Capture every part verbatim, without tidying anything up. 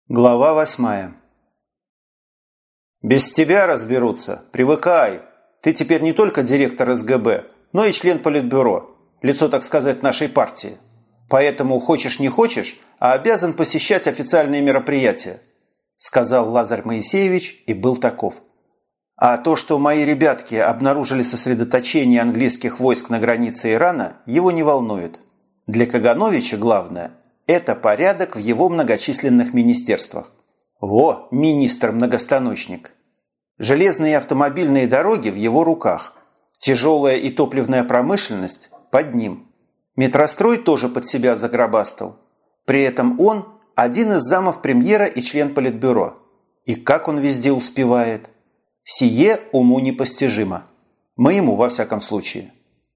Глава восьмая. «Без тебя разберутся. Привыкай. Ты теперь не только директор эс гэ бэ, но и член политбюро, лицо, так сказать, нашей партии. Поэтому хочешь не хочешь, а обязан посещать официальные мероприятия», сказал Лазарь Моисеевич и был таков. А то, что мои ребятки обнаружили сосредоточение английских войск на границе Ирана, его не волнует. Для Кагановича главное – это порядок в его многочисленных министерствах. Во, министр-многостаночник. Железные и автомобильные дороги в его руках. Тяжелая и топливная промышленность под ним. Метрострой тоже под себя загробастал. При этом он один из замов премьера и член политбюро. И как он везде успевает? Сие уму непостижимо. Моему, во всяком случае.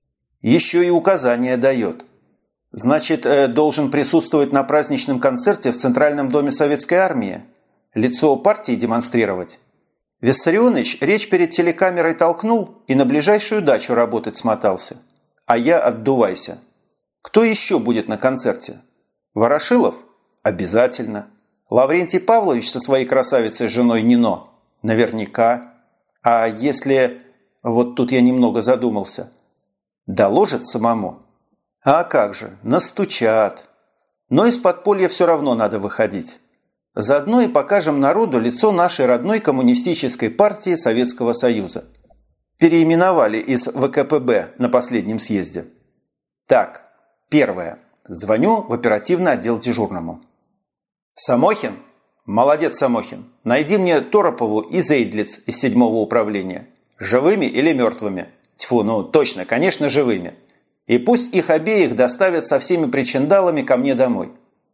Еще и указания дает. Значит, должен присутствовать на праздничном концерте в Центральном доме Советской Армии? Лицо партии демонстрировать? Виссарионович речь перед телекамерой толкнул и на ближайшую дачу работать смотался. А я отдувайся. Кто еще будет на концерте? Ворошилов? Обязательно. Лаврентий Павлович со своей красавицей женой Нино? Наверняка. А если... Вот тут я немного задумался. Доложит самому? А как же, настучат. Но из подполья все равно надо выходить. Заодно и покажем народу лицо нашей родной коммунистической партии Советского Союза. Переименовали из вэ ка пэ бэ на последнем съезде. Так, первое. Звоню в оперативный отдел дежурному. Самохин? Молодец, Самохин. Найди мне Торопову и Зейдлиц из седьмого управления. Живыми или мертвыми? Тьфу, ну точно, конечно, живыми. И пусть их обеих доставят со всеми причиндалами ко мне домой.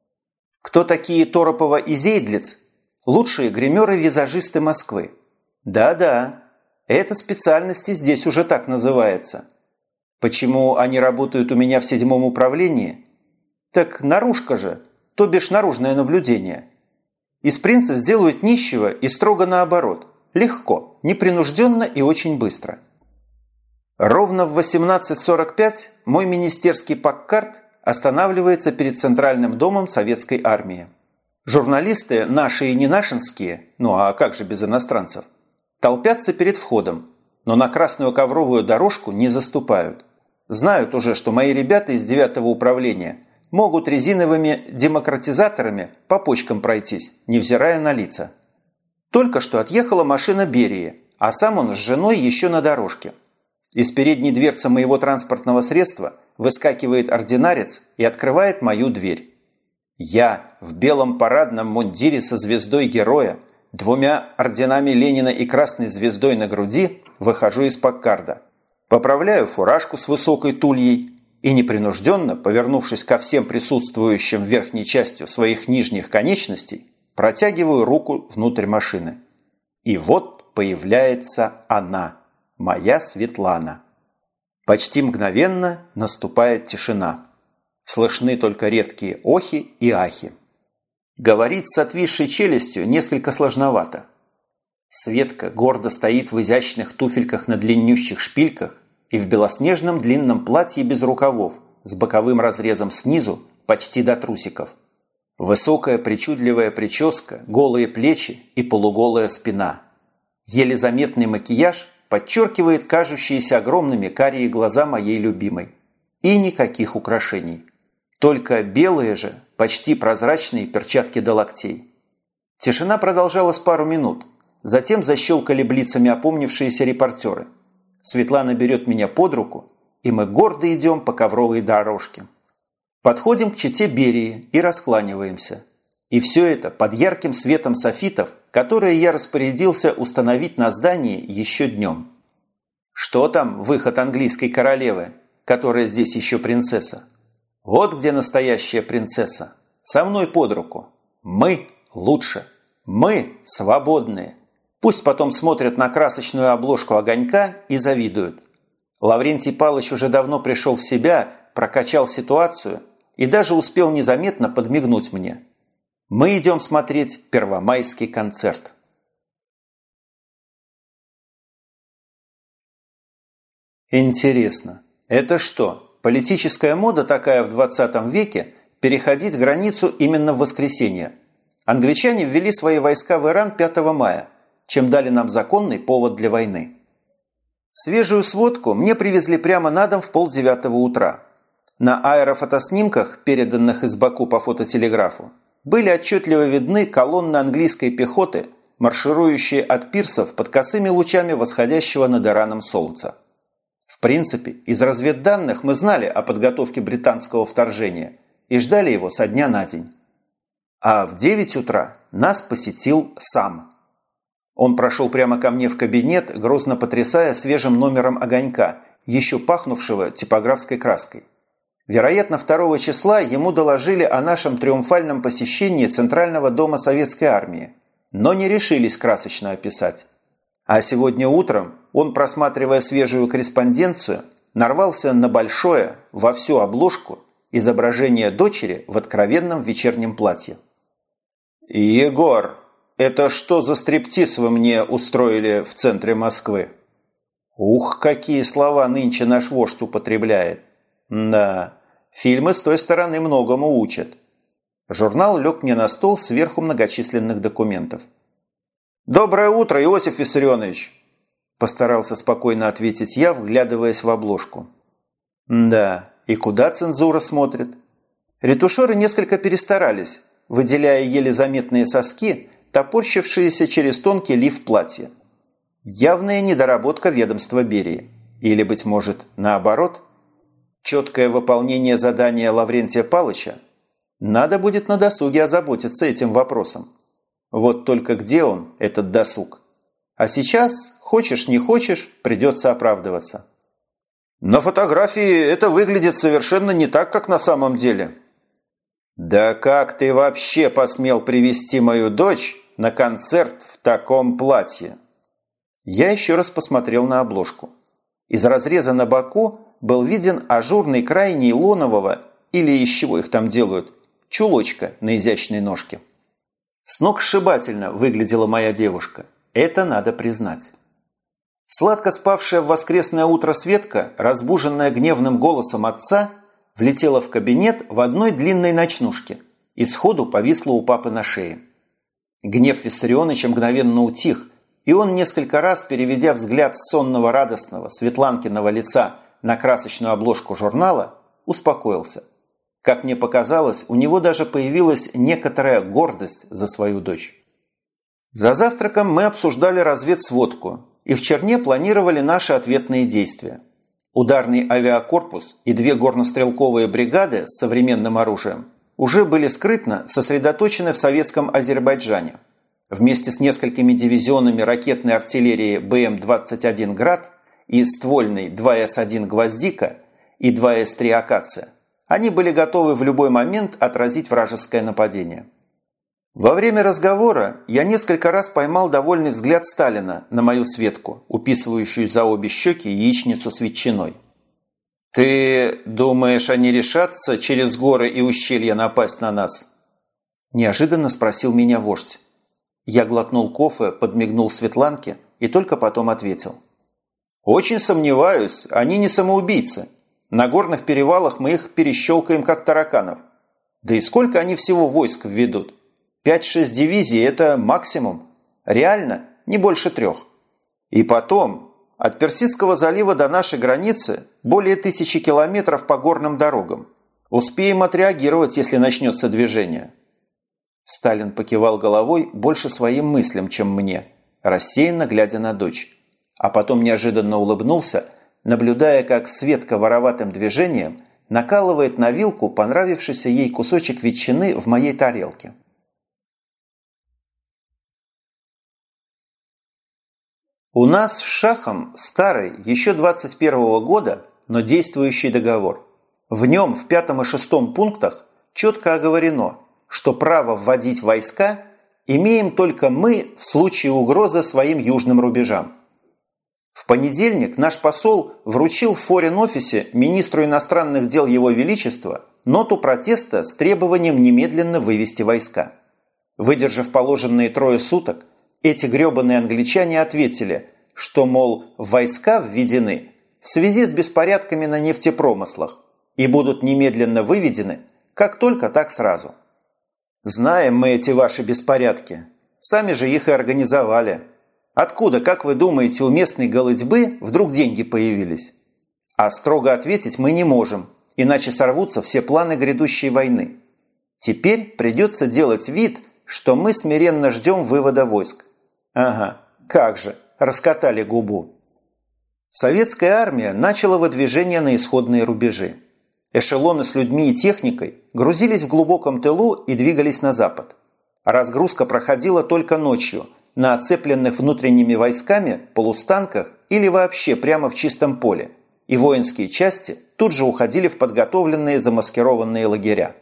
Кто такие Торопова и Зейдлиц? Лучшие гримеры-визажисты Москвы. Да-да, эта специальность и здесь уже так называется. Почему они работают у меня в седьмом управлении? Так наружка же, то бишь наружное наблюдение. Из принца сделают нищего и строго наоборот. Легко, непринужденно и очень быстро. Ровно в восемнадцать сорок пять мой министерский паккарт останавливается перед Центральным домом Советской Армии. Журналисты, наши и не нашинские, ну а как же без иностранцев, толпятся перед входом, но на красную ковровую дорожку не заступают. Знают уже, что мои ребята из девятого управления могут резиновыми демократизаторами по почкам пройтись, невзирая на лица. Только что отъехала машина Берии, а сам он с женой еще на дорожке. Из передней дверцы моего транспортного средства выскакивает ординарец и открывает мою дверь. Я в белом парадном мундире со звездой героя, двумя орденами Ленина и красной звездой на груди выхожу из паккарда. Поправляю фуражку с высокой тульей и непринужденно, повернувшись ко всем присутствующим верхней частью своих нижних конечностей, протягиваю руку внутрь машины. И вот появляется она. Моя Светлана. Почти мгновенно наступает тишина. Слышны только редкие охи и ахи. Говорить с отвисшей челюстью несколько сложновато. Светка гордо стоит в изящных туфельках на длиннющих шпильках и в белоснежном длинном платье без рукавов с боковым разрезом снизу почти до трусиков. Высокая причудливая прическа, голые плечи и полуголая спина. Еле заметный макияж подчеркивает кажущиеся огромными карие глаза моей любимой. И никаких украшений. Только белые же, почти прозрачные перчатки до локтей. Тишина продолжалась пару минут. Затем защелкали блицами опомнившиеся репортеры. Светлана берет меня под руку, и мы гордо идем по ковровой дорожке. Подходим к чете Берии и раскланиваемся. И все это под ярким светом софитов, которые я распорядился установить на здании еще днем. Что там выход английской королевы, которая здесь еще принцесса? Вот где настоящая принцесса. Со мной под руку. Мы лучше. Мы свободные. Пусть потом смотрят на красочную обложку «Огонька» и завидуют. Лаврентий Павлович уже давно пришел в себя, прокачал ситуацию и даже успел незаметно подмигнуть мне. Мы идем смотреть первомайский концерт. Интересно, это что, политическая мода такая в двадцатом веке переходить границу именно в воскресенье? Англичане ввели свои войска в Иран пятого мая, чем дали нам законный повод для войны. Свежую сводку мне привезли прямо на дом в полдевятого утра. На аэрофотоснимках, переданных из Баку по фототелеграфу, были отчетливо видны колонны английской пехоты, марширующие от пирсов под косыми лучами восходящего над Ираном солнца. В принципе, из разведданных мы знали о подготовке британского вторжения и ждали его со дня на день. А в девять утра нас посетил сам. Он прошел прямо ко мне в кабинет, грозно потрясая свежим номером огонька, еще пахнувшего типографской краской. Вероятно, второго числа ему доложили о нашем триумфальном посещении Центрального дома Советской Армии, но не решились красочно описать. А сегодня утром он, просматривая свежую корреспонденцию, нарвался на большое, во всю обложку, изображение дочери в откровенном вечернем платье. «Егор, это что за стриптиз вы мне устроили в центре Москвы?» Ух, какие слова нынче наш вождь употребляет. Да, фильмы с той стороны многому учат. Журнал лег мне на стол сверху многочисленных документов. «Доброе утро, Иосиф Виссарионович!» Постарался спокойно ответить я, вглядываясь в обложку. Да, и куда цензура смотрит? Ретушеры несколько перестарались, выделяя еле заметные соски, топорщившиеся через тонкий лиф платья. Явная недоработка ведомства Берии. Или, быть может, наоборот? Четкое выполнение задания Лаврентия Палыча? Надо будет на досуге озаботиться этим вопросом. Вот только где он, этот досуг? А сейчас, хочешь не хочешь, придется оправдываться. На фотографии это выглядит совершенно не так, как на самом деле. Да как ты вообще посмел привести мою дочь на концерт в таком платье? Я еще раз посмотрел на обложку. Из разреза на боку был виден ажурный край нейлонового, или из чего их там делают, чулочка на изящной ножке. Сногсшибательно выглядела моя девушка. Это надо признать. Сладко спавшая в воскресное утро Светка, разбуженная гневным голосом отца, влетела в кабинет в одной длинной ночнушке и сходу повисла у папы на шее. Гнев Виссарионовича мгновенно утих, и он, несколько раз переведя взгляд с сонного радостного Светланкиного лица на красочную обложку журнала, успокоился. Как мне показалось, у него даже появилась некоторая гордость за свою дочь. За завтраком мы обсуждали разведсводку и в Черне планировали наши ответные действия. Ударный авиакорпус и две горнострелковые бригады с современным оружием уже были скрытно сосредоточены в советском Азербайджане. Вместе с несколькими дивизионами ракетной артиллерии Бэ Эм двадцать один «Град» и ствольной два Эс один «Гвоздика» и два Эс три «Акация» они были готовы в любой момент отразить вражеское нападение. Во время разговора я несколько раз поймал довольный взгляд Сталина на мою Светку, уписывающую за обе щеки яичницу с ветчиной. «Ты думаешь, они решатся через горы и ущелья напасть на нас?» Неожиданно спросил меня вождь. Я глотнул кофе, подмигнул Светланке и только потом ответил. «Очень сомневаюсь, они не самоубийцы. На горных перевалах мы их перещелкаем, как тараканов. Да и сколько они всего войск введут? Пять-шесть дивизий – это максимум. Реально, не больше трех. И потом, от Персидского залива до нашей границы более тысячи километров по горным дорогам. Успеем отреагировать, если начнется движение». Сталин покивал головой больше своим мыслям, чем мне, рассеянно глядя на дочь. А потом неожиданно улыбнулся, наблюдая, как Светка вороватым движением накалывает на вилку понравившийся ей кусочек ветчины в моей тарелке. У нас с Шахом старый, еще двадцать первого года, но действующий договор. В нем в пятом и шестом пунктах четко оговорено, что право вводить войска имеем только мы в случае угрозы своим южным рубежам. В понедельник наш посол вручил в форин-офисе министру иностранных дел Его Величества ноту протеста с требованием немедленно вывести войска. Выдержав положенные трое суток, эти гребаные англичане ответили, что, мол, войска введены в связи с беспорядками на нефтепромыслах и будут немедленно выведены как только, так сразу. Знаем мы эти ваши беспорядки. Сами же их и организовали. Откуда, как вы думаете, у местной голытьбы вдруг деньги появились? А строго ответить мы не можем, иначе сорвутся все планы грядущей войны. Теперь придется делать вид, что мы смиренно ждем вывода войск. Ага, как же, раскатали губу. Советская армия начала выдвижение на исходные рубежи. Эшелоны с людьми и техникой грузились в глубоком тылу и двигались на запад. Разгрузка проходила только ночью, на оцепленных внутренними войсками полустанках или вообще прямо в чистом поле, и воинские части тут же уходили в подготовленные замаскированные лагеря.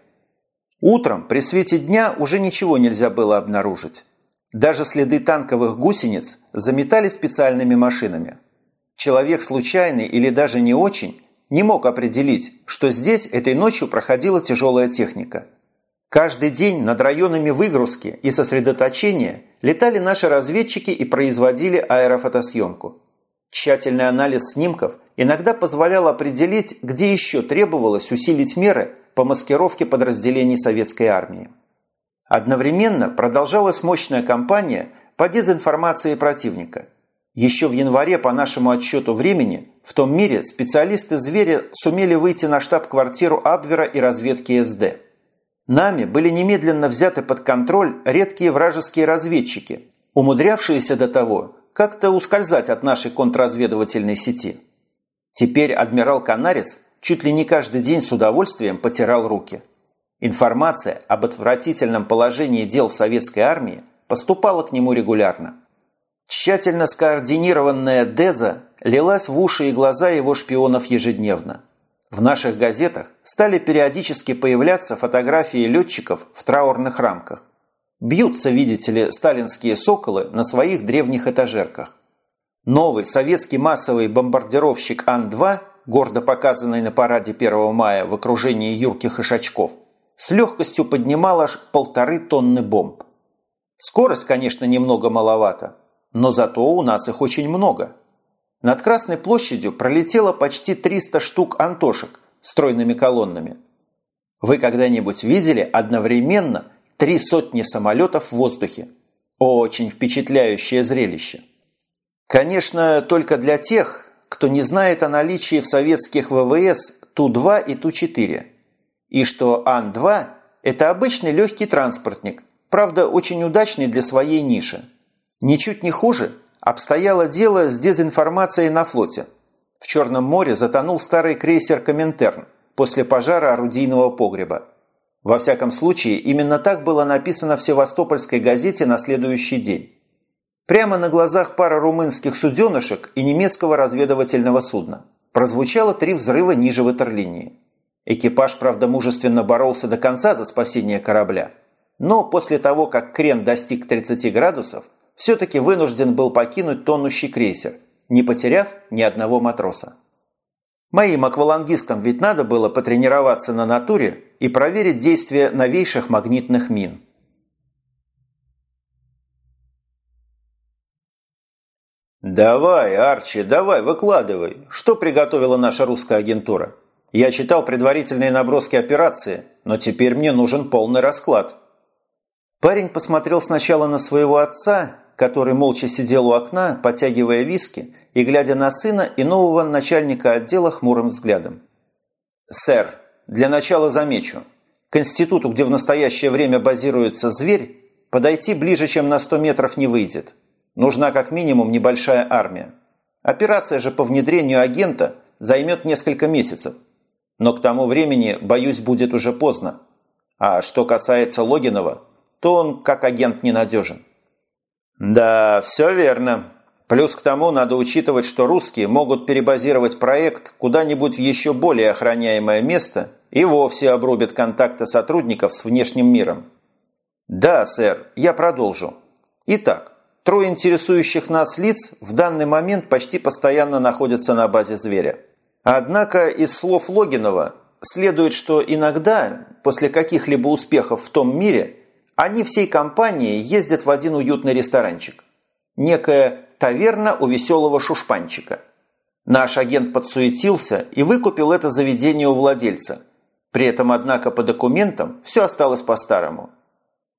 Утром при свете дня уже ничего нельзя было обнаружить. Даже следы танковых гусениц заметали специальными машинами. Человек случайный или даже не очень не мог определить, что здесь этой ночью проходила тяжелая техника. Каждый день над районами выгрузки и сосредоточения летали наши разведчики и производили аэрофотосъемку. Тщательный анализ снимков иногда позволял определить, где еще требовалось усилить меры по маскировке подразделений советской армии. Одновременно продолжалась мощная кампания по дезинформации противника. Еще в январе по нашему отсчету времени в том мире специалисты «Зверя» сумели выйти на штаб-квартиру Абвера и разведки эс дэ. Нами были немедленно взяты под контроль редкие вражеские разведчики, умудрявшиеся до того как-то ускользать от нашей контрразведывательной сети. Теперь адмирал Канарис чуть ли не каждый день с удовольствием потирал руки. Информация об отвратительном положении дел в советской армии поступала к нему регулярно. Тщательно скоординированная деза лилась в уши и глаза его шпионов ежедневно. В наших газетах стали периодически появляться фотографии летчиков в траурных рамках. Бьются, видите ли, сталинские соколы на своих древних этажерках. Новый советский массовый бомбардировщик Ан два, гордо показанный на параде первого мая в окружении юрких ишачков, с легкостью поднимал аж полторы тонны бомб. Скорость, конечно, немного маловато, но зато у нас их очень много. Над Красной площадью пролетело почти триста штук антошек стройными колоннами. Вы когда-нибудь видели одновременно три сотни самолетов в воздухе? Очень впечатляющее зрелище. Конечно, только для тех, кто не знает о наличии в советских вэ вэ эс Ту два и Ту четыре. И что Ан два – это обычный легкий транспортник, правда, очень удачный для своей ниши. Ничуть не хуже обстояло дело с дезинформацией на флоте. В Черном море затонул старый крейсер «Коминтерн» после пожара орудийного погреба. Во всяком случае, именно так было написано в Севастопольской газете на следующий день. Прямо на глазах пары румынских суденышек и немецкого разведывательного судна прозвучало три взрыва ниже ватерлинии. Экипаж, правда, мужественно боролся до конца за спасение корабля, но после того, как крен достиг тридцати градусов, все-таки вынужден был покинуть тонущий крейсер, не потеряв ни одного матроса. Моим аквалангистам ведь надо было потренироваться на натуре и проверить действие новейших магнитных мин. «Давай, Арчи, давай, выкладывай. Что приготовила наша русская агентура? Я читал предварительные наброски операции, но теперь мне нужен полный расклад». Парень посмотрел сначала на своего отца, который молча сидел у окна, потягивая виски и глядя на сына и нового начальника отдела хмурым взглядом. «Сэр, для начала замечу. К институту, где в настоящее время базируется «Зверь», подойти ближе, чем на сто метров не выйдет. Нужна как минимум небольшая армия. Операция же по внедрению агента займет несколько месяцев. Но к тому времени, боюсь, будет уже поздно. А что касается Логинова, то он как агент ненадежен». «Да, все верно. Плюс к тому надо учитывать, что русские могут перебазировать проект куда-нибудь в еще более охраняемое место и вовсе обрубят контакты сотрудников с внешним миром». «Да, сэр, я продолжу. Итак, трое интересующих нас лиц в данный момент почти постоянно находятся на базе «Зверя». Однако из слов Логинова следует, что иногда, после каких-либо успехов в том мире, они всей компанией ездят в один уютный ресторанчик. Некая таверна у веселого шушпанчика. Наш агент подсуетился и выкупил это заведение у владельца. При этом, однако, по документам все осталось по-старому.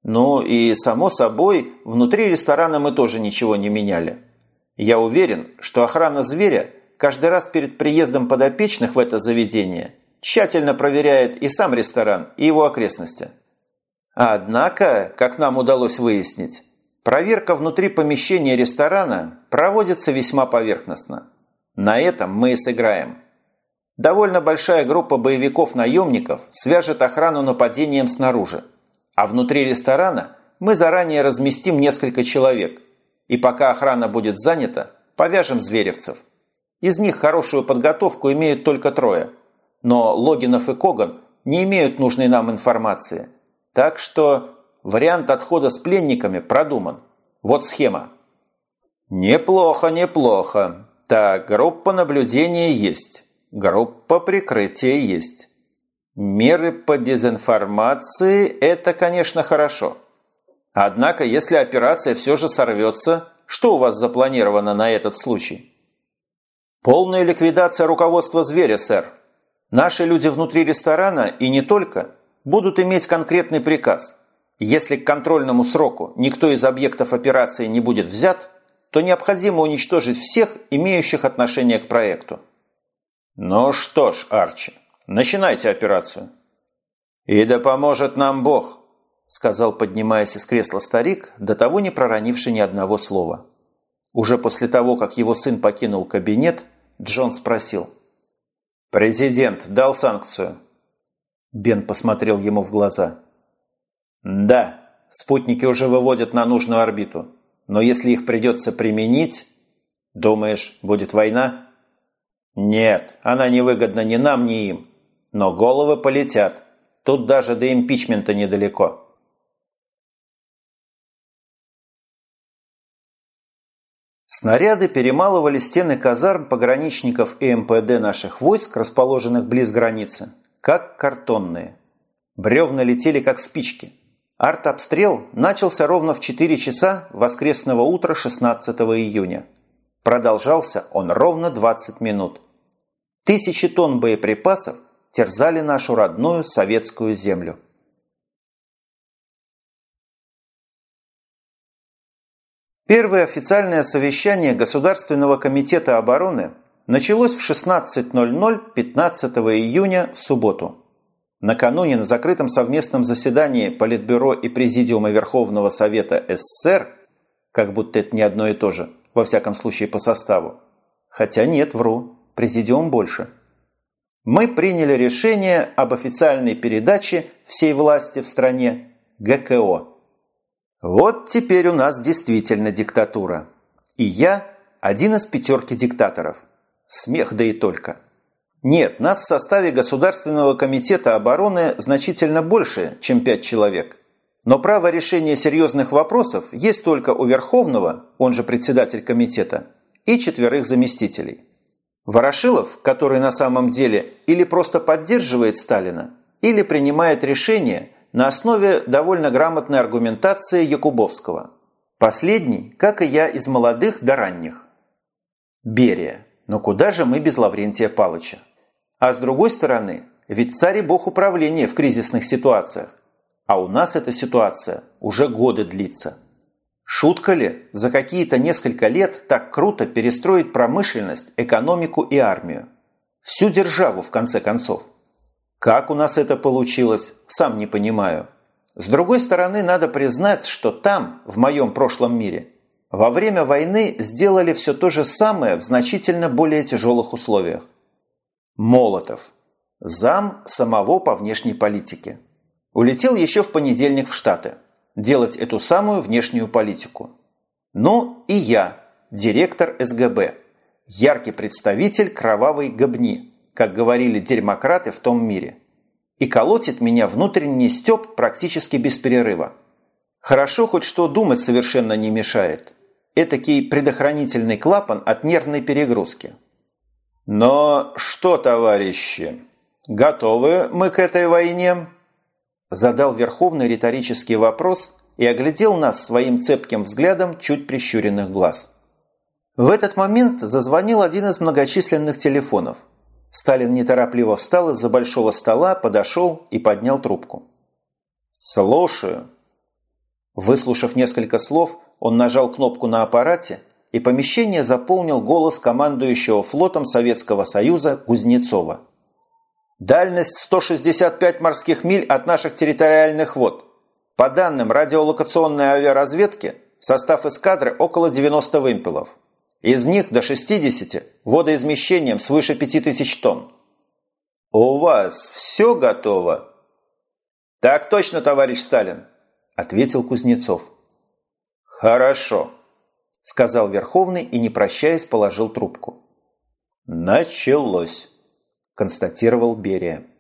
Ну и, само собой, внутри ресторана мы тоже ничего не меняли. Я уверен, что охрана зверя каждый раз перед приездом подопечных в это заведение тщательно проверяет и сам ресторан, и его окрестности. Однако, как нам удалось выяснить, проверка внутри помещения ресторана проводится весьма поверхностно. На этом мы и сыграем. Довольно большая группа боевиков-наемников свяжет охрану нападением снаружи, а внутри ресторана мы заранее разместим несколько человек, и пока охрана будет занята, повяжем зверевцев. Из них хорошую подготовку имеют только трое, но Логинов и Коган не имеют нужной нам информации, так что вариант отхода с пленниками продуман. Вот схема. Неплохо, неплохо. Так, группа наблюдения есть. Группа прикрытия есть. Меры по дезинформации – это, конечно, хорошо. Однако, если операция все же сорвется, что у вас запланировано на этот случай? Полная ликвидация руководства зверя, сэр. Наши люди внутри ресторана и не только будут иметь конкретный приказ. Если к контрольному сроку никто из объектов операции не будет взят, то необходимо уничтожить всех, имеющих отношение к проекту. Ну что ж, Арчи, начинайте операцию. И да поможет нам Бог, сказал, поднимаясь из кресла старик, до того не проронивший ни одного слова. Уже после того, как его сын покинул кабинет, Джон спросил: «Президент дал санкцию?» Бен посмотрел ему в глаза. «Да, спутники уже выводят на нужную орбиту. Но если их придется применить, думаешь, будет война?» «Нет, она невыгодна ни нам, ни им. Но головы полетят. Тут даже до импичмента недалеко». Снаряды перемалывали стены казарм пограничников и эм пэ дэ наших войск, расположенных близ границы, как картонные. Бревна летели, как спички. Артобстрел начался ровно в четыре часа воскресного утра шестнадцатого июня. Продолжался он ровно двадцать минут. Тысячи тонн боеприпасов терзали нашу родную советскую землю. Первое официальное совещание Государственного комитета обороны началось в шестнадцать ноль ноль пятнадцатого июня в субботу. Накануне на закрытом совместном заседании Политбюро и Президиума Верховного Совета эс эс эс эр, как будто это не одно и то же, во всяком случае по составу, хотя нет, вру, Президиум больше, мы приняли решение об официальной передаче всей власти в стране гэ ка о. Вот теперь у нас действительно диктатура. И я один из пятерки диктаторов. Смех да и только. Нет, нас в составе Государственного комитета обороны значительно больше, чем пять человек. Но право решения серьезных вопросов есть только у Верховного, он же председатель комитета, и четверых заместителей. Ворошилов, который на самом деле или просто поддерживает Сталина, или принимает решения на основе довольно грамотной аргументации Якубовского. Последний, как и я, из молодых до ранних. Берия. Но куда же мы без Лаврентия Палыча? А с другой стороны, ведь царь и бог управления в кризисных ситуациях. А у нас эта ситуация уже годы длится. Шутка ли за какие-то несколько лет так круто перестроить промышленность, экономику и армию? Всю державу, в конце концов. Как у нас это получилось, сам не понимаю. С другой стороны, надо признать, что там, в моем прошлом мире, во время войны сделали все то же самое в значительно более тяжелых условиях. Молотов. Зам самого по внешней политике. Улетел еще в понедельник в Штаты. Делать эту самую внешнюю политику. Ну и я, директор эс гэ бэ. Яркий представитель кровавой гобни, как говорили дерьмократы в том мире. И колотит меня внутренний стёб практически без перерыва. Хорошо хоть что думать совершенно не мешает. Этакий предохранительный клапан от нервной перегрузки. Но что, товарищи, готовы мы к этой войне? Задал Верховный риторический вопрос и оглядел нас своим цепким взглядом чуть прищуренных глаз. В этот момент зазвонил один из многочисленных телефонов. Сталин неторопливо встал из-за большого стола, подошел и поднял трубку. «Слушаю». Выслушав несколько слов, он нажал кнопку на аппарате, и помещение заполнил голос командующего флотом Советского Союза Кузнецова. «Дальность сто шестьдесят пять морских миль от наших территориальных вод. По данным радиолокационной авиаразведки, состав эскадры около девяноста вымпелов. Из них до шестидесяти водоизмещением свыше пяти тысяч тонн». «У вас все готово?» «Так точно, товарищ Сталин», – ответил Кузнецов. «Хорошо», – сказал Верховный и, не прощаясь, положил трубку. «Началось», – констатировал Берия.